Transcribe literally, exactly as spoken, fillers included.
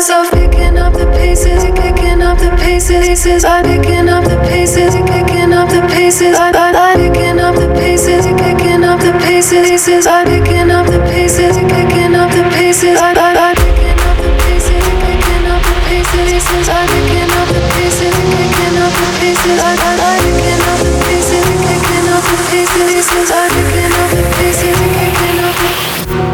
myself picking up the pieces, picking up the pieces. I'm picking up the pieces, picking up the pieces. I'm picking up the pieces, picking up the pieces. I'm picking up the pieces, picking up the pieces. I'm picking up the pieces, picking up the pieces. I'm picking up the pieces, picking up the pieces. I'm picking up the pieces, picking up the pieces. I'm picking up the pieces, picking up the